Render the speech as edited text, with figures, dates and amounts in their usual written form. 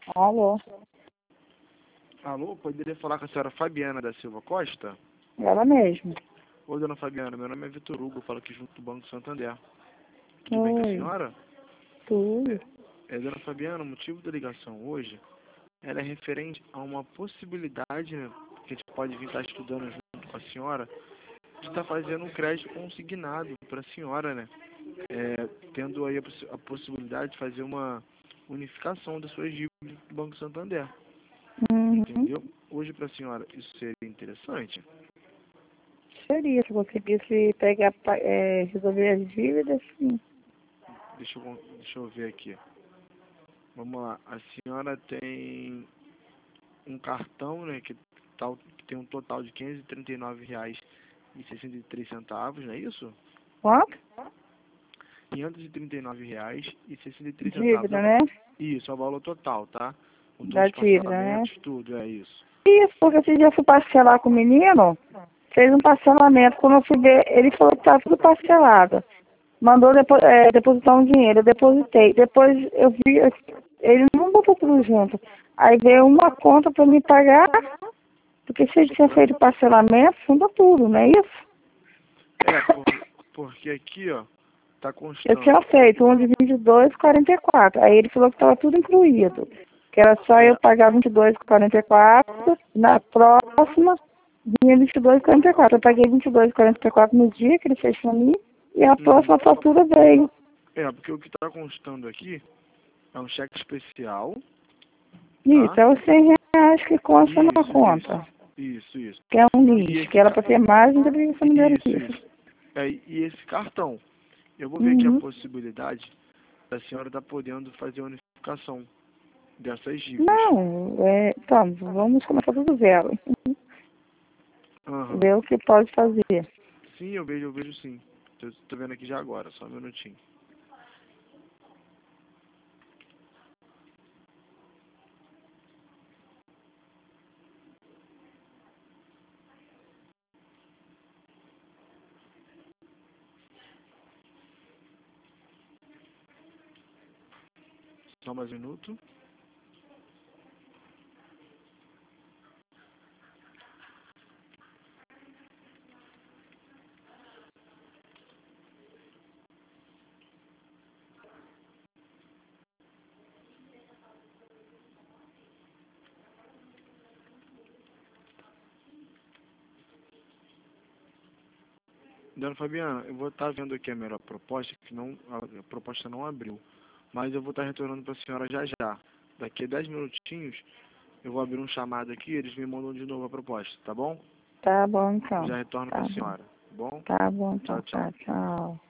Alô? Alô, poderia falar com a senhora Fabiana da Silva Costa? Ela mesma. Oi, dona Fabiana, meu nome é Vitor Hugo, eu falo aqui junto do Banco Santander. Tudo bem com a Oi, senhora? tudo. Dona Fabiana, o motivo da ligação hoje, ela é referente a uma possibilidade, né, que a gente pode vir estar estudando junto com a senhora, de estar fazendo um crédito consignado para a senhora, né? Tendo aí a possibilidade de fazer uma unificação das suas dívidas do Banco Santander. Uhum. Entendeu? Hoje para a senhora isso seria interessante? Seria, se conseguisse pegar, resolver as dívidas, sim. Deixa eu ver aqui. Vamos lá. A senhora tem um cartão, né, que tem um total de R$ 539,63, não é isso? Quanto? R$ 539,63. Dívida, né? Isso, é o valor total, tá? Com Da todos os dívida, né? parcelamentos, tudo, é isso. Isso, porque esse dia eu fui parcelar com o menino, fez um parcelamento. Quando eu fui ver, ele falou que estava tudo parcelado. Mandou depositar um dinheiro, eu depositei. Depois eu vi, ele não botou tudo junto. Aí veio uma conta para me pagar, porque se ele tinha feito parcelamento, junta tudo, não é isso? Porque aqui, ó, tá Eu constando. tinha feito um de 22,44. Aí ele falou que estava tudo incluído. Que era só eu pagar 22,44. Na próxima, vinha 22,44. Eu paguei 22,44 no dia que ele fez pra mim. E a próxima fatura veio. Porque o que tá constando aqui é um cheque especial, Isso, tá? é os R$ 100 que consta na conta. Isso. Que é um E lixo. esse Que era para ter mais, ainda bem que você me deram isso. Isso. E esse cartão, eu vou ver aqui a Uhum. possibilidade da senhora estar podendo fazer a unificação dessas dívidas. Não, tá, vamos começar do zero. Aham. Ver o que pode fazer. Sim, eu vejo sim. Tô vendo aqui já agora, só um minutinho. Só mais um minuto. Dona Fabiana, eu vou estar vendo aqui a melhor proposta, a proposta não abriu. Mas eu vou estar retornando para a senhora já já. Daqui a 10 minutinhos, eu vou abrir um chamado aqui e eles me mandam de novo a proposta, tá bom? Tá bom, então. Já retorno Tá para a bom. senhora, tá bom? Tá bom, então. Tchau, tchau. Tá, tchau.